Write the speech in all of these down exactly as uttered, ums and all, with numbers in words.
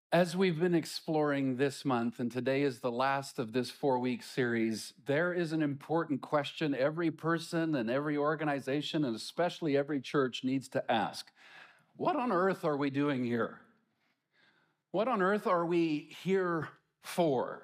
As we've been exploring this month, and today is the last of this four-week series, there is an important question every person and every organization, and especially every church, needs to ask. What on earth are we doing here? What on earth are we here for?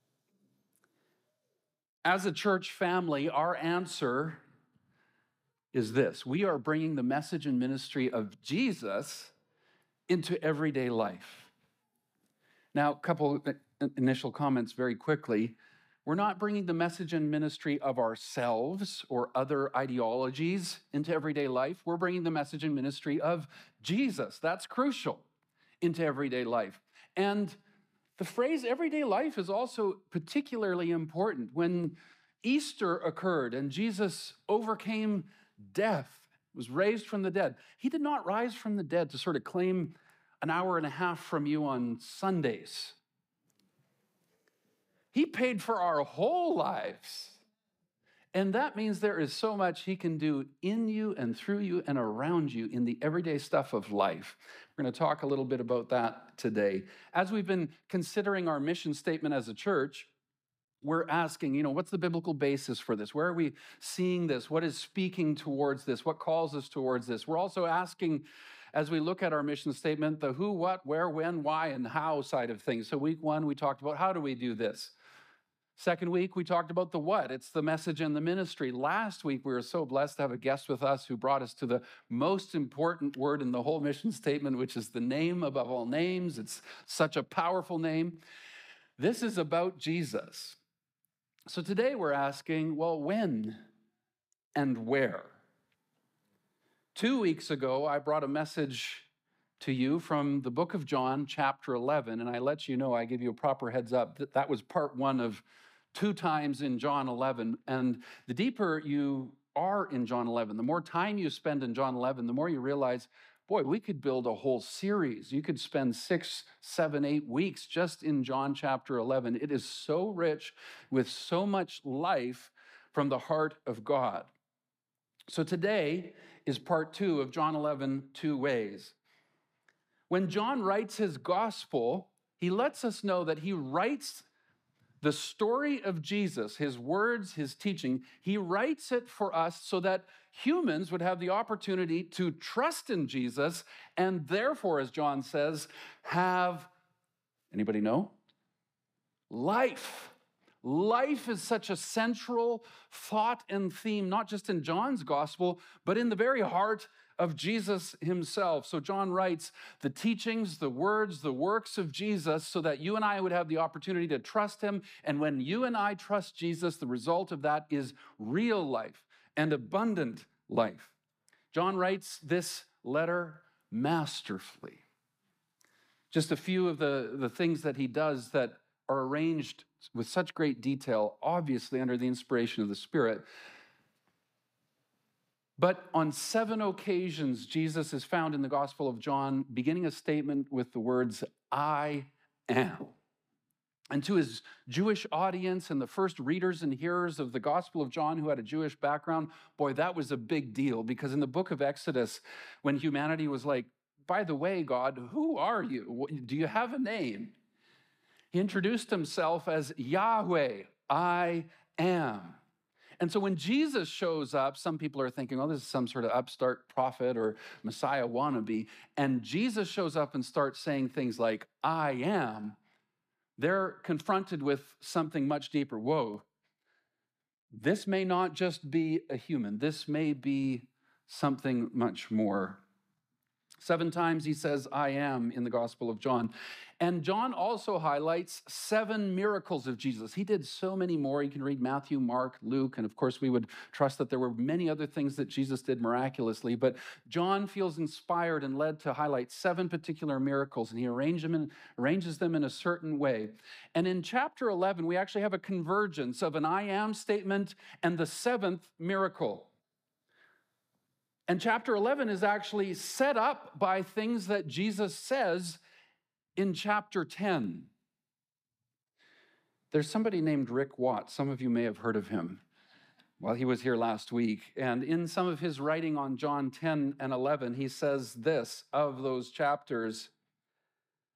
As a church family, our answer is this. We are bringing the message and ministry of Jesus into everyday life. Now, a couple initial comments very quickly. We're not bringing the message and ministry of ourselves or other ideologies into everyday life. We're bringing the message and ministry of Jesus. That's crucial into everyday life. And the phrase everyday life is also particularly important. When Easter occurred and Jesus overcame death, was raised from the dead, he did not rise from the dead to sort of claim an hour and a half from you on Sundays. He paid for our whole lives. And that means there is so much he can do in you and through you and around you in the everyday stuff of life. We're going to talk a little bit about that today. As we've been considering our mission statement as a church, we're asking, you know, what's the biblical basis for this? Where are we seeing this? What is speaking towards this? What calls us towards this? We're also asking, as we look at our mission statement, the who, what, where, when, why, and how side of things. So week one, we talked about how do we do this? Second week, we talked about the what. It's the message and the ministry. Last week, we were so blessed to have a guest with us who brought us to the most important word in the whole mission statement, which is the name above all names. It's such a powerful name. This is about Jesus. So today we're asking, well, when and where? Two weeks ago, I brought a message to you from the book of John, chapter eleven, and I let you know, I give you a proper heads up, that that was part one of two times in John eleven. And the deeper you are in John eleven, the more time you spend in John eleven, the more you realize, boy, we could build a whole series. You could spend six, seven, eight weeks just in John chapter eleven. It is so rich with so much life from the heart of God. So today is part two of John eleven, two ways. When John writes his gospel, he lets us know that he writes the story of Jesus, his words, his teaching, he writes it for us so that humans would have the opportunity to trust in Jesus and therefore, as John says, have, anybody know? Life. Life is such a central thought and theme, not just in John's gospel, but in the very heart of Jesus himself. So John writes the teachings, the words, the works of Jesus so that you and I would have the opportunity to trust him. And when you and I trust Jesus, the result of that is real life and abundant life. John writes this letter masterfully. Just a few of the, the things that he does that are arranged with such great detail, obviously under the inspiration of the Spirit. But on seven occasions, Jesus is found in the Gospel of John beginning a statement with the words, I am. And to his Jewish audience and the first readers and hearers of the Gospel of John who had a Jewish background, boy, that was a big deal, because in the book of Exodus, when humanity was like, by the way, God, who are you? Do you have a name? He introduced himself as Yahweh, I am. And so when Jesus shows up, some people are thinking, oh, this is some sort of upstart prophet or Messiah wannabe. And Jesus shows up and starts saying things like, I am. They're confronted with something much deeper. Whoa, this may not just be a human. This may be something much more. Seven times he says, I am, in the Gospel of John. And John also highlights seven miracles of Jesus. He did so many more. You can read Matthew, Mark, Luke, and of course we would trust that there were many other things that Jesus did miraculously. But John feels inspired and led to highlight seven particular miracles, and he arrange them in, arranges them in a certain way. And in chapter eleven, we actually have a convergence of an I am statement and the seventh miracle. And chapter eleven is actually set up by things that Jesus says in chapter ten. There's somebody named Rick Watt. Some of you may have heard of him. Well, he was here last week. And in some of his writing on John ten and eleven, he says this of those chapters: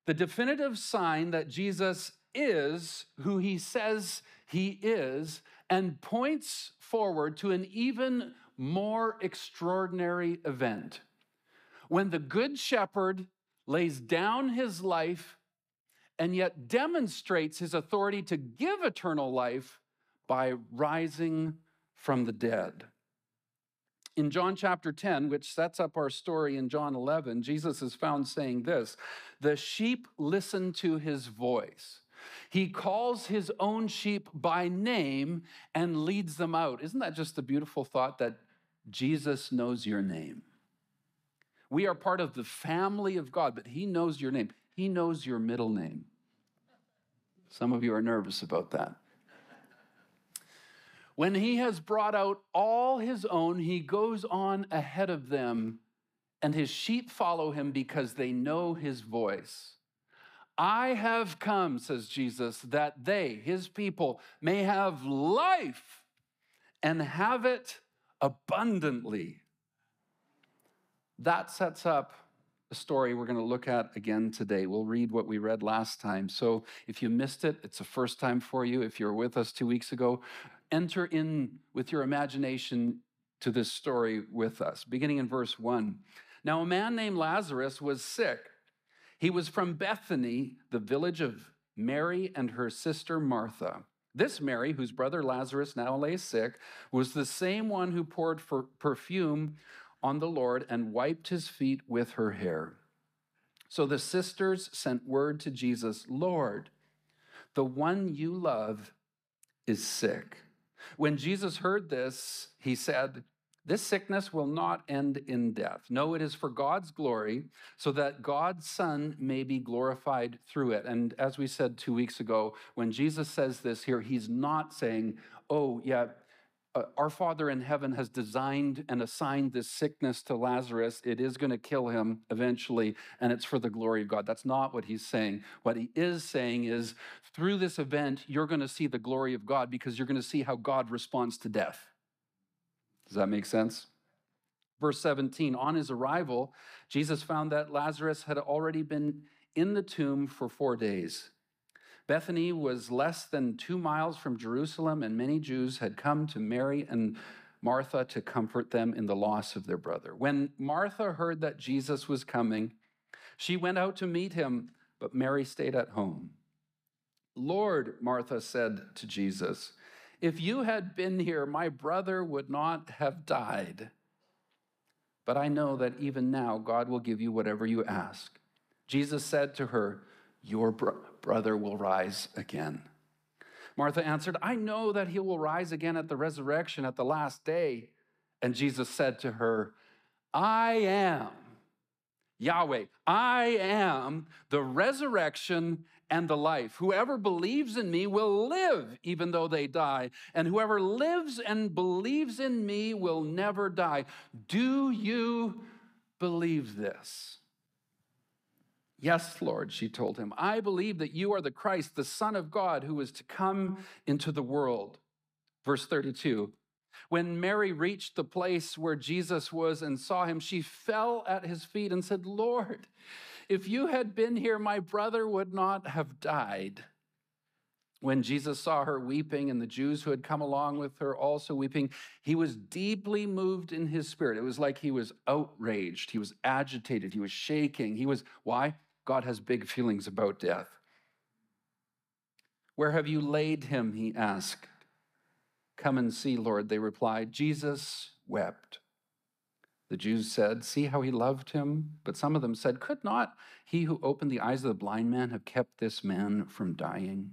The definitive sign that Jesus is who he says he is and points forward to an even more extraordinary event. When the Good Shepherd lays down his life and yet demonstrates his authority to give eternal life by rising from the dead. In John chapter ten, which sets up our story in John eleven, Jesus is found saying this: the sheep listen to his voice. He calls his own sheep by name and leads them out. Isn't that just a beautiful thought that Jesus knows your name? We are part of the family of God, but he knows your name. He knows your middle name. Some of you are nervous about that. When he has brought out all his own, he goes on ahead of them, and his sheep follow him because they know his voice. I have come, says Jesus, that they, his people, may have life and have it abundantly. That sets up a story we're going to look at again today. We'll read what we read last time. So if you missed it, it's the first time for you. If you were with us two weeks ago, enter in with your imagination to this story with us, beginning in verse one. Now, a man named Lazarus was sick. He was from Bethany, the village of Mary and her sister Martha. This Mary, whose brother Lazarus now lay sick, was the same one who poured for perfume on the Lord and wiped his feet with her hair. So the sisters sent word to Jesus, Lord, the one you love is sick. When Jesus heard this, he said, this sickness will not end in death. No, it is for God's glory, so that God's Son may be glorified through it. And as we said two weeks ago, when Jesus says this here, he's not saying, oh, yeah, uh, our Father in heaven has designed and assigned this sickness to Lazarus. It is going to kill him eventually, and it's for the glory of God. That's not what he's saying. What he is saying is, through this event, you're going to see the glory of God because you're going to see how God responds to death. Does that make sense? Verse seventeen, on his arrival, Jesus found that Lazarus had already been in the tomb for four days. Bethany was less than two miles from Jerusalem, and many Jews had come to Mary and Martha to comfort them in the loss of their brother. When Martha heard that Jesus was coming, she went out to meet him, but Mary stayed at home. Lord, Martha said to Jesus, if you had been here, my brother would not have died. But I know that even now God will give you whatever you ask. Jesus said to her, your bro- brother will rise again. Martha answered, I know that he will rise again at the resurrection at the last day. And Jesus said to her, I am Yahweh. I am the resurrection and the life. Whoever believes in me will live even though they die. And whoever lives and believes in me will never die. Do you believe this? Yes, Lord, she told him. I believe that you are the Christ, the Son of God, who is to come into the world. Verse thirty-two. When Mary reached the place where Jesus was and saw him, she fell at his feet and said, Lord, if you had been here, my brother would not have died. When Jesus saw her weeping and the Jews who had come along with her also weeping, he was deeply moved in his spirit. It was like he was outraged. He was agitated. He was shaking. He was, why? God has big feelings about death. Where have you laid him? He asked. Come and see, Lord, they replied. Jesus wept. The Jews said, see how he loved him? But some of them said, could not he who opened the eyes of the blind man have kept this man from dying?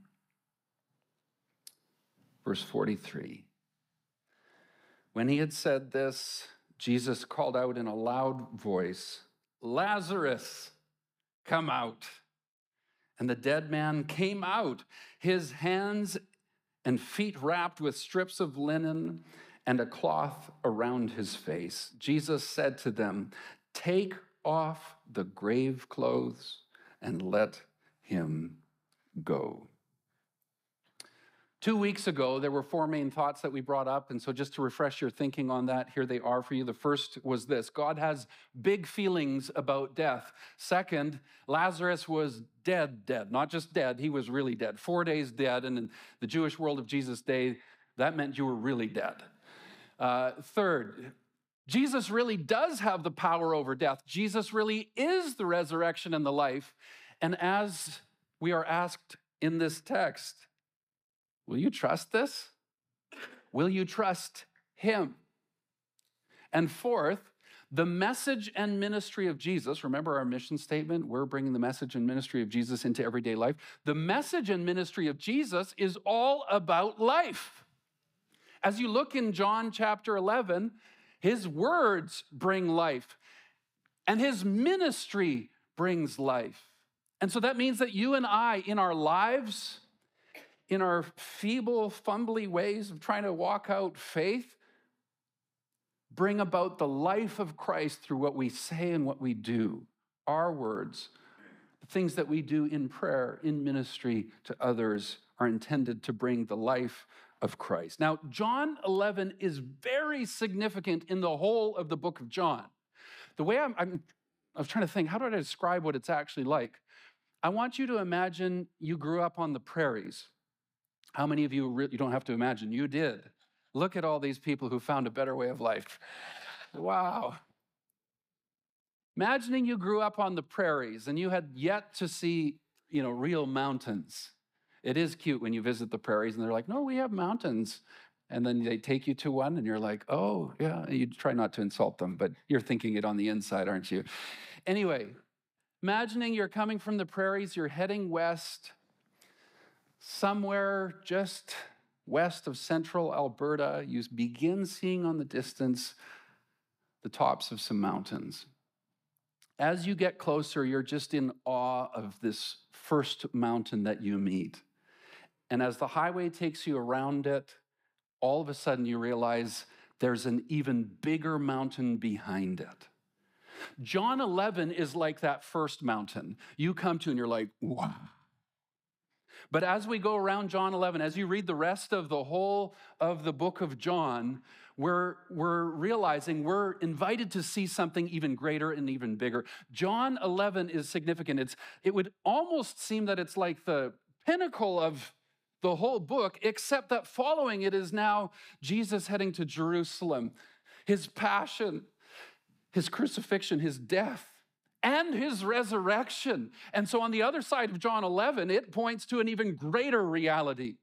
Verse forty-three. When he had said this, Jesus called out in a loud voice, Lazarus, come out. And the dead man came out, his hands and feet wrapped with strips of linen and a cloth around his face. Jesus said to them, take off the grave clothes and let him go. Two weeks ago, there were four main thoughts that we brought up. And so just to refresh your thinking on that, here they are for you. The first was this: God has big feelings about death. Second, Lazarus was dead, dead, not just dead. He was really dead, four days dead. And in the Jewish world of Jesus' day, that meant you were really dead. Uh, third, Jesus really does have the power over death. Jesus really is the resurrection and the life. And as we are asked in this text, will you trust this? Will you trust him? And fourth, the message and ministry of Jesus. Remember our mission statement? We're bringing the message and ministry of Jesus into everyday life. The message and ministry of Jesus is all about life. As you look in John chapter eleven, his words bring life, and his ministry brings life. And so that means that you and I, in our lives, in our feeble, fumbly ways of trying to walk out faith, bring about the life of Christ through what we say and what we do, our words. The things that we do in prayer, in ministry to others, are intended to bring the life of Christ. Now, John eleven is very significant in the whole of the book of John. The way I'm, I'm I was trying to think, how do I describe what it's actually like? I want you to imagine you grew up on the prairies. How many of you, re- you don't have to imagine, you did. Look at all these people who found a better way of life. Wow. Imagining you grew up on the prairies and you had yet to see, you know, real mountains. It is cute when you visit the prairies and they're like, no, we have mountains. And then they take you to one and you're like, oh, yeah. You try not to insult them, but you're thinking it on the inside, aren't you? Anyway, imagining you're coming from the prairies, you're heading west, somewhere just west of central Alberta, you begin seeing on the distance the tops of some mountains. As you get closer, you're just in awe of this first mountain that you meet. And as the highway takes you around it, all of a sudden you realize there's an even bigger mountain behind it. John eleven is like that first mountain you come to and you're like, wow. But as we go around John eleven, as you read the rest of the whole of the book of John, we're, we're realizing we're invited to see something even greater and even bigger. John eleven is significant. It's, it would almost seem that it's like the pinnacle of the whole book, except that following it is now Jesus heading to Jerusalem, his passion, his crucifixion, his death, and his resurrection. And so on the other side of John eleven, it points to an even greater reality.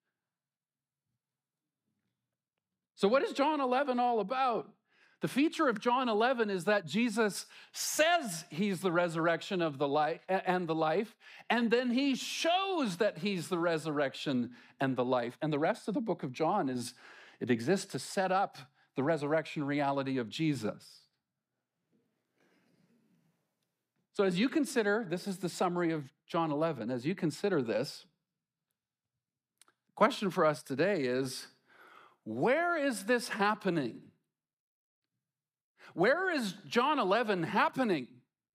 So what is John eleven all about? The feature of John eleven is that Jesus says he's the resurrection of the life and the life, and then he shows that he's the resurrection and the life. And the rest of the book of John is, it exists to set up the resurrection reality of Jesus. So as you consider, this is the summary of John eleven, as you consider this, the question for us today is, where is this happening? Where is John eleven happening?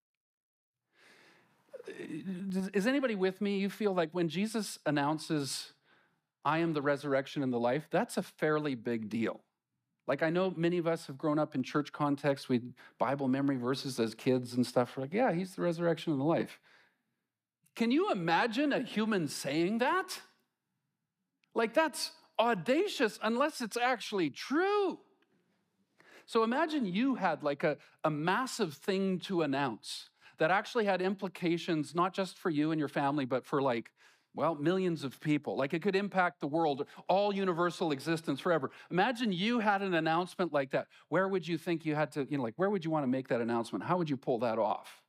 Is anybody with me? You feel like when Jesus announces, I am the resurrection and the life, that's a fairly big deal. Like, I know many of us have grown up in church context with Bible memory verses as kids and stuff. We're like, yeah, he's the resurrection and the life. Can you imagine a human saying that? Like, that's audacious unless it's actually true. So imagine you had like a, a massive thing to announce that actually had implications not just for you and your family, but for like, well, millions of people. Like it could impact the world, all universal existence forever. Imagine you had an announcement like that. Where would you think you had to, you know, like where would you want to make that announcement? How would you pull that off?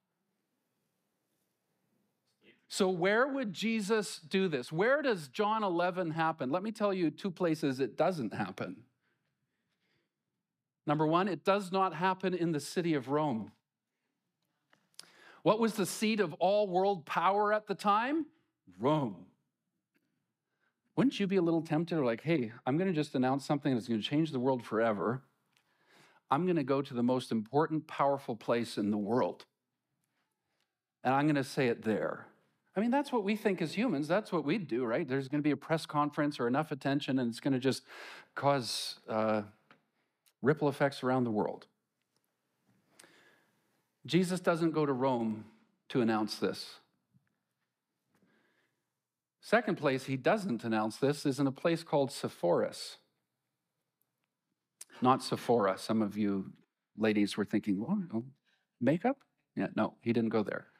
So where would Jesus do this? Where does John eleven happen? Let me tell you two places it doesn't happen. Number one, it does not happen in the city of Rome. What was the seat of all world power at the time? Rome. Wouldn't you be a little tempted or like, hey, I'm going to just announce something that's going to change the world forever. I'm going to go to the most important, powerful place in the world. And I'm going to say it there. I mean, that's what we think as humans. That's what we'd do, right? There's going to be a press conference or enough attention, and it's going to just cause uh, ripple effects around the world. Jesus doesn't go to Rome to announce this. Second place he doesn't announce this is in a place called Sepphoris. Not Sephora. Some of you ladies were thinking, what, makeup? Yeah, no, he didn't go there.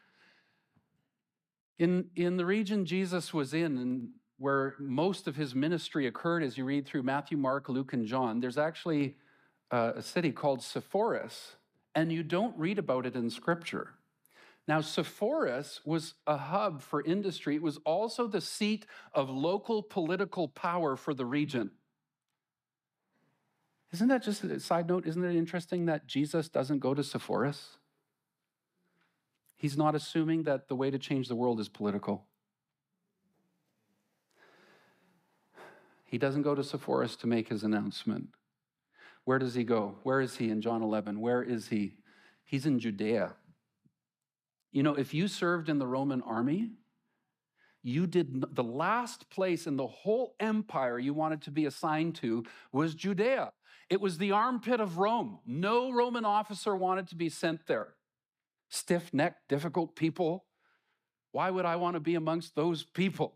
In, in the region Jesus was in, and where most of his ministry occurred, as you read through Matthew, Mark, Luke, and John, there's actually a, a city called Sepphoris, and you don't read about it in Scripture. Now, Sepphoris was a hub for industry. It was also the seat of local political power for the region. Isn't that just a side note? Isn't it interesting that Jesus doesn't go to Sepphoris? He's not assuming that the way to change the world is political. He doesn't go to Sepphoris to make his announcement. Where does he go? Where is he in John eleven? Where is he? He's in Judea. You know, if you served in the Roman army, you did, the last place in the whole empire you wanted to be assigned to was Judea. It was the armpit of Rome. No Roman officer wanted to be sent there. Stiff-necked, difficult people. Why would I want to be amongst those people?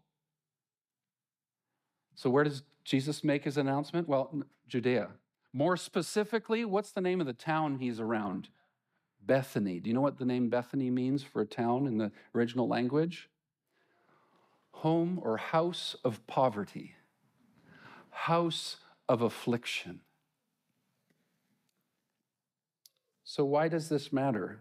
So where does Jesus make his announcement? Well, Judea. More specifically, what's the name of the town he's around? Bethany. Do you know what the name Bethany means for a town in the original language? Home or house of poverty. House of affliction. So why does this matter?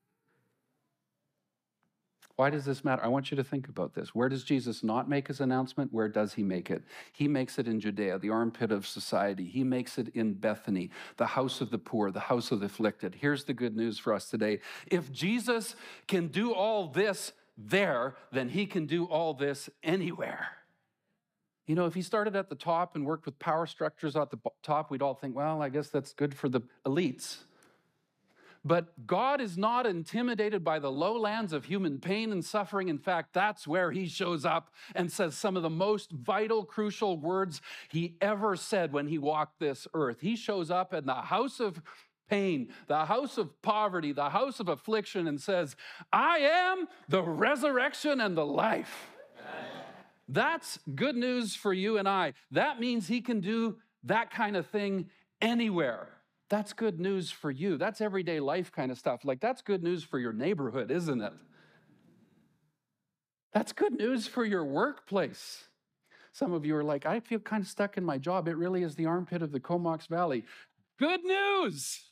Why does this matter? I want you to think about this. Where does Jesus not make his announcement? Where does he make it? He makes it in Judea, the armpit of society. He makes it in Bethany, the house of the poor, the house of the afflicted. Here's the good news for us today. If Jesus can do all this there, then he can do all this anywhere. You know, if he started at the top and worked with power structures at the top, we'd all think, well, I guess that's good for the elites. But God is not intimidated by the lowlands of human pain and suffering. In fact, that's where he shows up and says some of the most vital, crucial words he ever said when he walked this earth. He shows up in the house of pain, the house of poverty, the house of affliction, and says, I am the resurrection and the life. Amen. That's good news for you and I. That means he can do that kind of thing anywhere. That's good news for you. That's everyday life kind of stuff. Like, that's good news for your neighborhood, isn't it? That's good news for your workplace. Some of you are like, I feel kind of stuck in my job. It really is the armpit of the Comox Valley. Good news.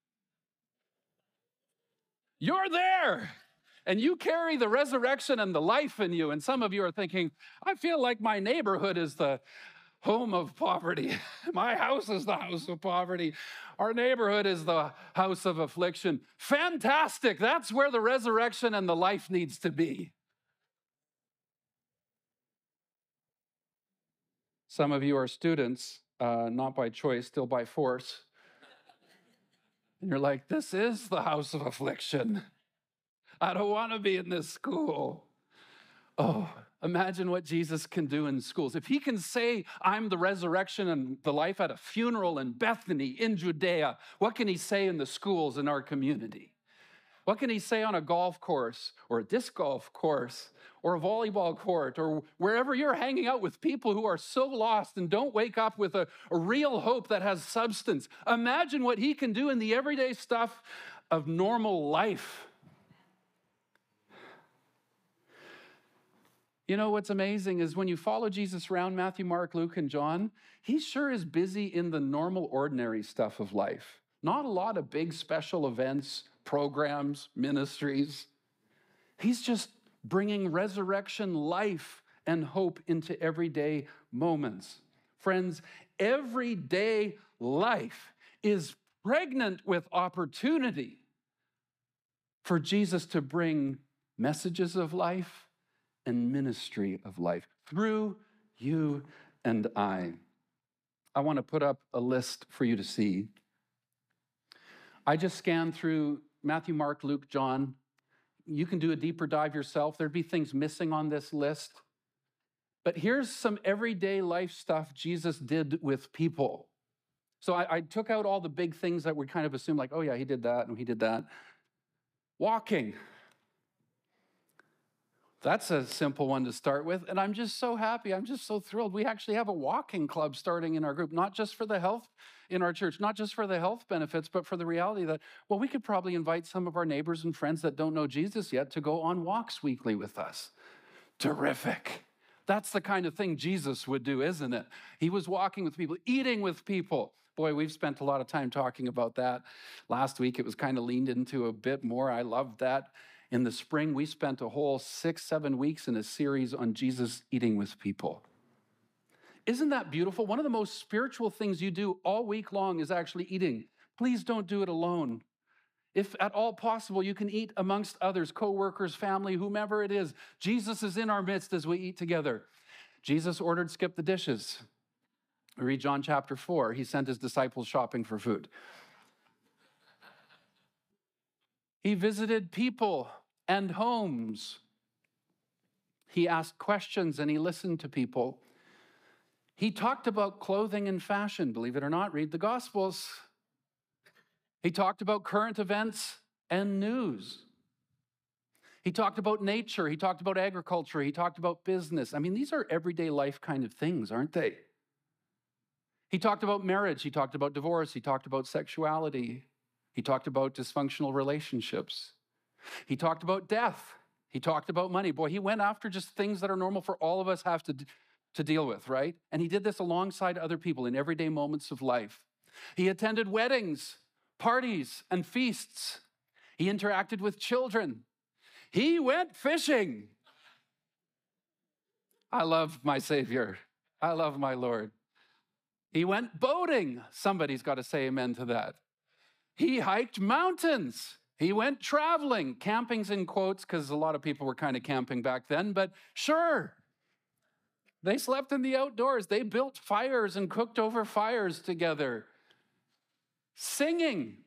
You're there. And you carry the resurrection and the life in you. And some of you are thinking, I feel like my neighborhood is the home of poverty. My house is the house of poverty. Our neighborhood is the house of affliction. Fantastic. That's where the resurrection and the life needs to be. Some of you are students, uh, not by choice, still by force. And you're like, this is the house of affliction. I don't want to be in this school. Oh, imagine what Jesus can do in schools. If he can say, I'm the resurrection and the life at a funeral in Bethany, in Judea, what can he say in the schools in our community? What can he say on a golf course or a disc golf course or a volleyball court or wherever you're hanging out with people who are so lost and don't wake up with a, a real hope that has substance? Imagine what he can do in the everyday stuff of normal life. You know, what's amazing is when you follow Jesus around, Matthew, Mark, Luke, and John, he sure is busy in the normal, ordinary stuff of life. Not a lot of big special events, programs, ministries. He's just bringing resurrection life and hope into everyday moments. Friends, everyday life is pregnant with opportunity for Jesus to bring messages of life and ministry of life through you and I. I want to put up a list for you to see. I just scanned through Matthew, Mark, Luke, John. you can do a deeper dive yourself. There'd be things missing on this list. But here's some everyday life stuff Jesus did with people. So I, I took out all the big things that we kind of assume, like, oh yeah, he did that and he did that. Walking. That's a simple one to start with. And I'm just so happy. I'm just so thrilled. We actually have a walking club starting in our group, not just for the health in our church, not just for the health benefits, but for the reality that, well, we could probably invite some of our neighbors and friends that don't know Jesus yet to go on walks weekly with us. Terrific. That's the kind of thing Jesus would do, isn't it? He was walking with people, eating with people. Boy, we've spent a lot of time talking about that. Last week, it was kind of leaned into a bit more. I loved that. In the spring, we spent a whole six, seven weeks in a series on Jesus eating with people. Isn't that beautiful? One of the most spiritual things you do all week long is actually eating. Please don't do it alone. If at all possible, you can eat amongst others, co-workers, family, whomever it is. Jesus is in our midst as we eat together. Jesus ordered skip the dishes. We read John chapter four. He sent his disciples shopping for food. He visited people and homes. He asked questions and he listened to people. He talked about clothing and fashion. Believe it or not, read the Gospels. He talked about current events and news. He talked about nature. He talked about agriculture. He talked about business. I mean, these are everyday life kind of things, aren't they? He talked about marriage. He talked about divorce. He talked about sexuality. He talked about dysfunctional relationships. He talked about death. He talked about money. Boy, he went after just things that are normal for all of us have to, to deal with, right? And he did this alongside other people in everyday moments of life. He attended weddings, parties, and feasts. He interacted with children. He went fishing. I love my Savior. I love my Lord. He went boating. Somebody's got to say amen to that. He hiked mountains. He went traveling. Camping's in quotes because a lot of people were kind of camping back then, but sure. They slept in the outdoors. They built fires and cooked over fires together. Singing.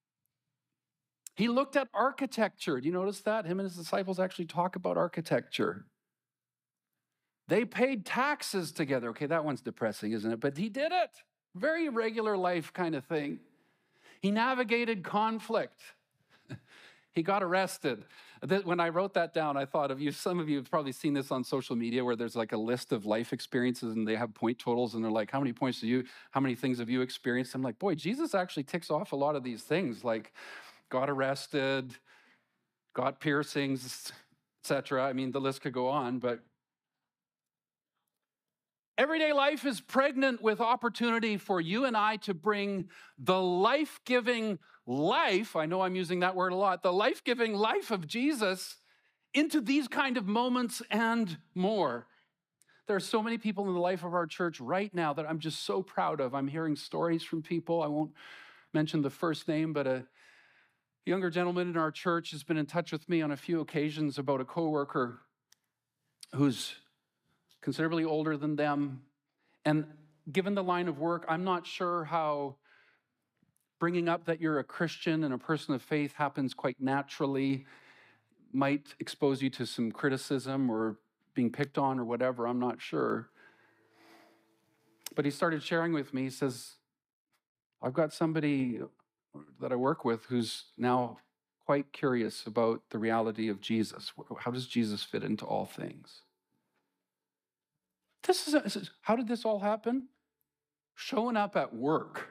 He looked at architecture. Do you notice that? Him and his disciples actually talk about architecture. They paid taxes together. Okay, that one's depressing, isn't it? But he did it. Very regular life kind of thing. He navigated conflict. He got arrested. When I wrote that down, I thought of you. Some of you have probably seen this on social media where there's like a list of life experiences and they have point totals and they're like, how many points do you, how many things have you experienced? I'm like, boy, Jesus actually ticks off a lot of these things, like got arrested, got piercings, et cetera. I mean, the list could go on, but everyday life is pregnant with opportunity for you and I to bring the life-giving life, I know I'm using that word a lot, the life-giving life of Jesus into these kind of moments and more. There are so many people in the life of our church right now that I'm just so proud of. I'm hearing stories from people. I won't mention the first name, but a younger gentleman in our church has been in touch with me on a few occasions about a coworker who's considerably older than them. And given the line of work, I'm not sure how bringing up that you're a Christian and a person of faith happens quite naturally, might expose you to some criticism or being picked on or whatever, I'm not sure. But he started sharing with me, he says, I've got somebody that I work with who's now quite curious about the reality of Jesus. How does Jesus fit into all things? This is, a, how did this all happen? Showing up at work.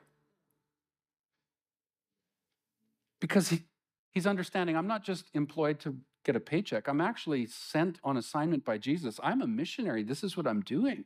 Because he, he's understanding, I'm not just employed to get a paycheck. I'm actually sent on assignment by Jesus. I'm a missionary. This is what I'm doing.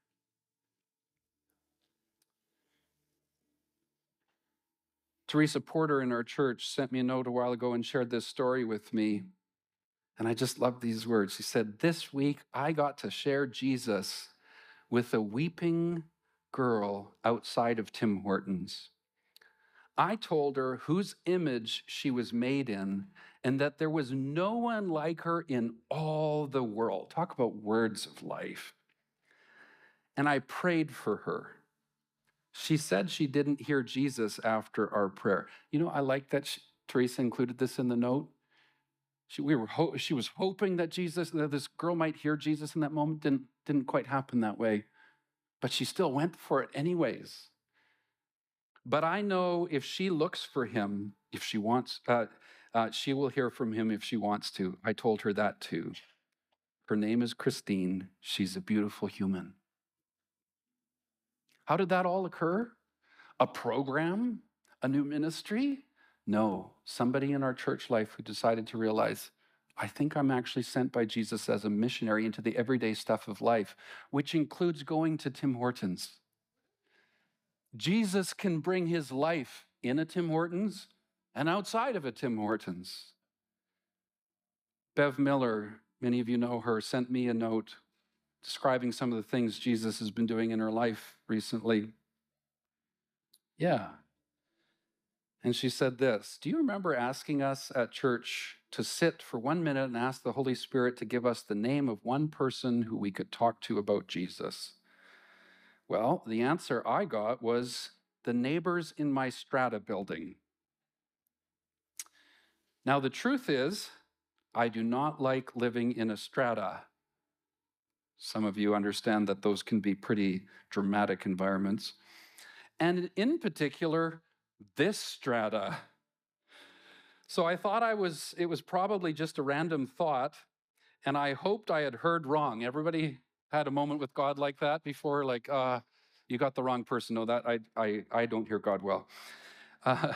Teresa Porter in our church sent me a note a while ago and shared this story with me. And I just love these words. She said, this week I got to share Jesus with a weeping girl outside of Tim Hortons. I told her whose image she was made in and that there was no one like her in all the world. Talk about words of life. And I prayed for her. She said she didn't hear Jesus after our prayer. You know, I like that she, Teresa included this in the note. She, we were ho- she was hoping that Jesus, that this girl might hear Jesus in that moment. Didn't, didn't quite happen that way. But she still went for it anyways. But I know if she looks for him, if she wants, uh, uh, she will hear from him if she wants to. I told her that too. Her name is Christine. She's a beautiful human. How did that all occur? A program? A new ministry? No, somebody in our church life who decided to realize, I think I'm actually sent by Jesus as a missionary into the everyday stuff of life, which includes going to Tim Hortons. Jesus can bring his life in a Tim Hortons and outside of a Tim Hortons. Bev Miller, many of you know her, sent me a note describing some of the things Jesus has been doing in her life recently. Yeah. And she said this, do you remember asking us at church to sit for one minute and ask the Holy Spirit to give us the name of one person who we could talk to about Jesus? Well, the answer I got was the neighbors in my strata building. Now, the truth is, I do not like living in a strata. Some of you understand that those can be pretty dramatic environments. And in particular, this strata. So I thought I was, it was probably just a random thought, and I hoped I had heard wrong. Everybody had a moment with God like that before, like, uh, you got the wrong person. No, that I, I, I don't hear God well. Uh,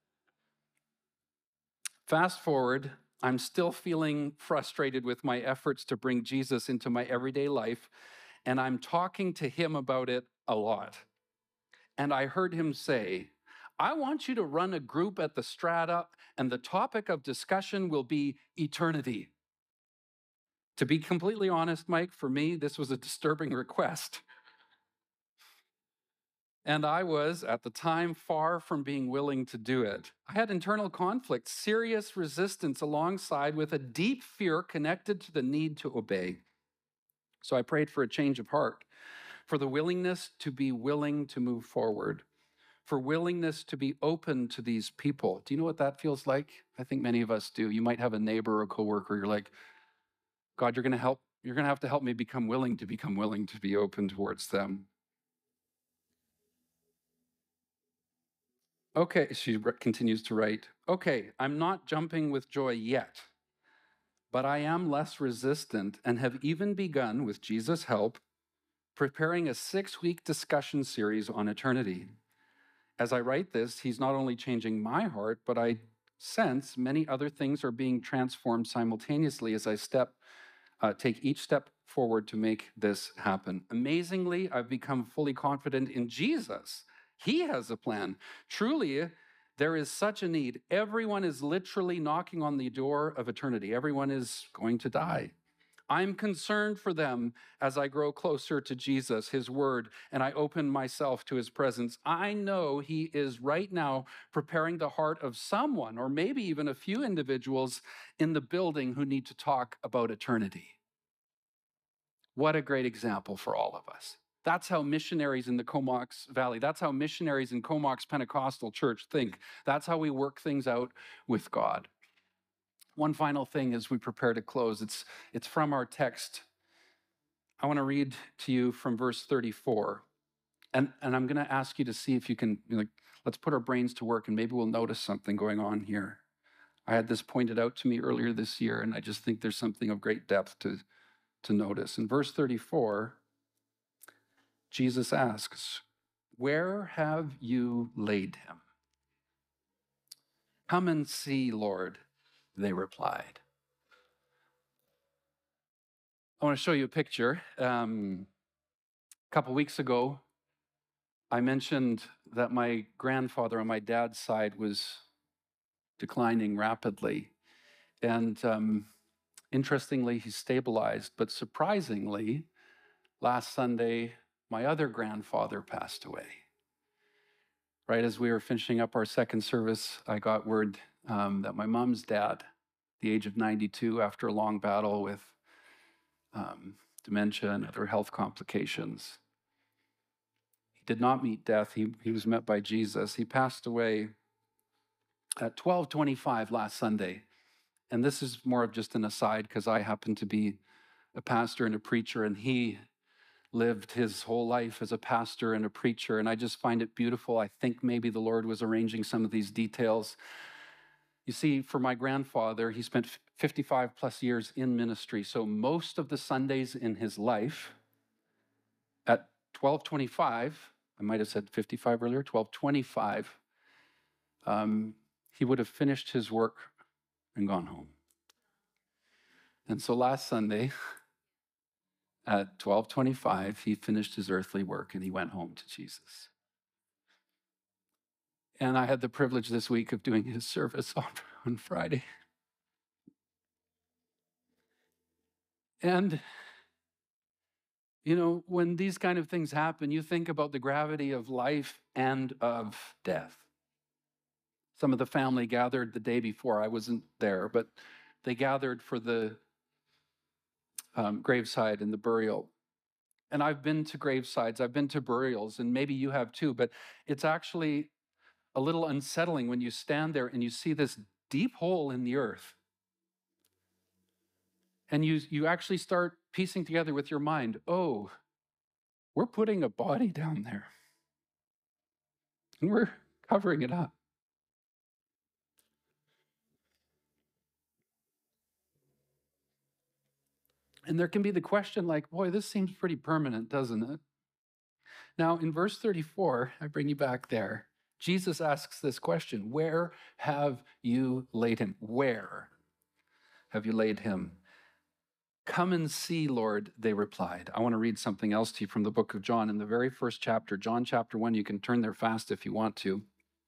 fast forward, I'm still feeling frustrated with my efforts to bring Jesus into my everyday life, and I'm talking to him about it a lot. And I heard him say, I want you to run a group at the Strata, and the topic of discussion will be eternity. To be completely honest, Mike, for me, this was a disturbing request. And I was, at the time, far from being willing to do it. I had internal conflict, serious resistance, alongside with a deep fear connected to the need to obey. So I prayed for a change of heart, for the willingness to be willing to move forward, for willingness to be open to these people. Do you know what that feels like? I think many of us do. You might have a neighbor or a coworker, you're like, God, you're going to help, you're going to have to help me become willing to become willing to be open towards them. Okay, she continues to write, okay, I'm not jumping with joy yet, but I am less resistant and have even begun, with Jesus' help, preparing a six-week discussion series on eternity. As I write this, he's not only changing my heart, but I sense many other things are being transformed simultaneously as I step, uh, take each step forward to make this happen. Amazingly, I've become fully confident in Jesus. He has a plan. Truly, there is such a need. Everyone is literally knocking on the door of eternity. Everyone is going to die. I'm concerned for them as I grow closer to Jesus, his word, and I open myself to his presence. I know he is right now preparing the heart of someone, or maybe even a few individuals in the building who need to talk about eternity. What a great example for all of us. That's how missionaries in the Comox Valley, that's how missionaries in Comox Pentecostal Church think. That's how we work things out with God. One final thing as we prepare to close, it's, it's from our text. I want to read to you from verse thirty-four. And, and I'm going to ask you to see if you can, you know, like, let's put our brains to work and maybe we'll notice something going on here. I had this pointed out to me earlier this year, and I just think there's something of great depth to, to notice. In verse thirty-four, Jesus asks, where have you laid him? Come and see, Lord, they replied. I want to show you a picture. Um, a couple weeks ago, I mentioned that my grandfather on my dad's side was declining rapidly. And um, interestingly, he stabilized. But surprisingly, last Sunday, my other grandfather passed away. Right as we were finishing up our second service, I got word um, that my mom's dad, at the age of ninety-two, after a long battle with um, dementia and other health complications, he did not meet death. He, he was met by Jesus. He passed away at twelve twenty-five last Sunday. and this is more of just an aside because I happen to be a pastor and a preacher, and he lived his whole life as a pastor and a preacher, and I just find it beautiful. I think maybe the Lord was arranging some of these details. You see, for my grandfather, he spent fifty-five plus years in ministry, so most of the Sundays in his life, at twelve twenty-five, I might have said fifty-five earlier, twelve twenty-five, um, he would have finished his work and gone home. And so last Sunday, at twelve twenty-five, he finished his earthly work and he went home to Jesus. And I had the privilege this week of doing his service on, on Friday. And, you know, when these kind of things happen, you think about the gravity of life and of death. Some of the family gathered the day before. I wasn't there, but they gathered for the um, graveside and the burial. And I've been to gravesides, I've been to burials, and maybe you have too, but it's actually a little unsettling when you stand there and you see this deep hole in the earth. And you, you actually start piecing together with your mind, oh, we're putting a body down there. And we're covering it up. And there can be the question like, boy, this seems pretty permanent, doesn't it? Now, in verse thirty-four, I bring you back there. Jesus asks this question, where have you laid him? Where have you laid him? Come and see, Lord, they replied. I want to read something else to you from the book of John. In the very first chapter, John chapter one, you can turn there fast if you want to.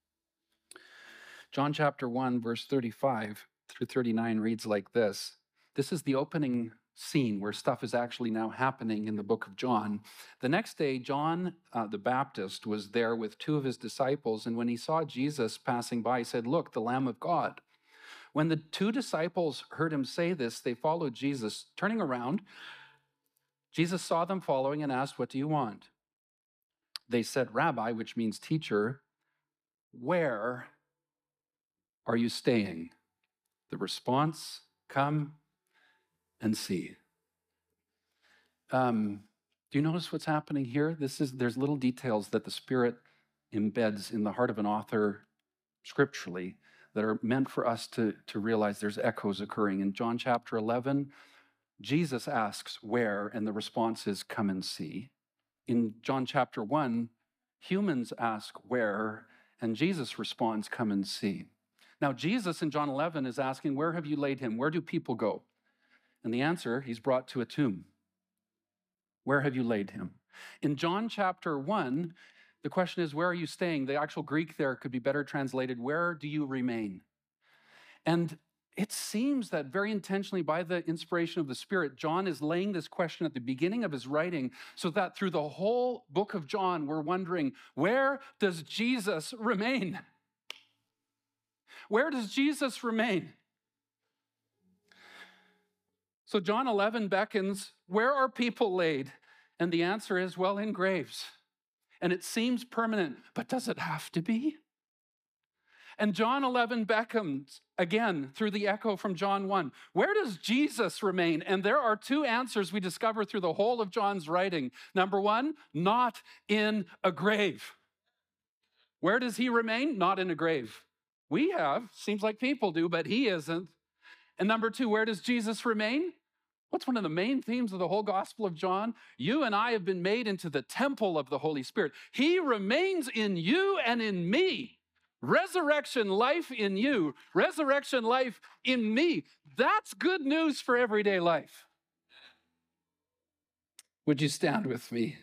John chapter one, verse thirty-five through thirty-nine reads like this. This is the opening scene where stuff is actually now happening in the book of John. The next day, John uh, the Baptist was there with two of his disciples, and when he saw Jesus passing by, he said, "Look, the Lamb of God." When the two disciples heard him say this, they followed Jesus. Turning around, Jesus saw them following and asked, "What do you want?" They said, "Rabbi," which means teacher, "where are you staying?" The response, "Come and see." Um, do you notice what's happening here? This is there's little details that the Spirit embeds in the heart of an author scripturally that are meant for us to, to realize there's echoes occurring. In John chapter eleven, Jesus asks where, and the response is come and see. In John chapter one, humans ask where, and Jesus responds, come and see. Now, Jesus in John eleven is asking, where have you laid him? Where do people go? And the answer, he's brought to a tomb. Where have you laid him? In John chapter one, the question is, where are you staying? The actual Greek there could be better translated, where do you remain? And it seems that very intentionally by the inspiration of the Spirit, John is laying this question at the beginning of his writing so that through the whole book of John, we're wondering, where does Jesus remain? Where does Jesus remain? So John eleven beckons, where are people laid? And the answer is, well, in graves. And it seems permanent, but does it have to be? And John eleven beckons, again, through the echo from John one. Where does Jesus remain? And there are two answers we discover through the whole of John's writing. Number one, not in a grave. Where does he remain? Not in a grave. We have, seems like people do, but he isn't. And number two, where does Jesus remain? What's one of the main themes of the whole Gospel of John? You and I have been made into the temple of the Holy Spirit. He remains in you and in me. Resurrection life in you, resurrection life in me. That's good news for everyday life. Would you stand with me?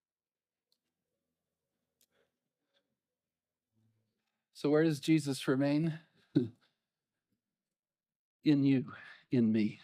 So where does Jesus remain? In you, in me.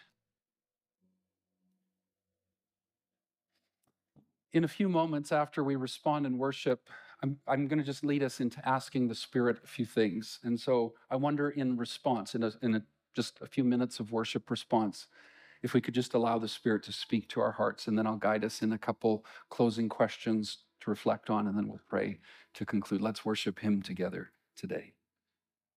In a few moments after we respond in worship, I'm, I'm going to just lead us into asking the Spirit a few things. And so I wonder in response, in, a, in a, just a few minutes of worship response, if we could just allow the Spirit to speak to our hearts, and then I'll guide us in a couple closing questions to reflect on, and then we'll pray to conclude. Let's worship him together today.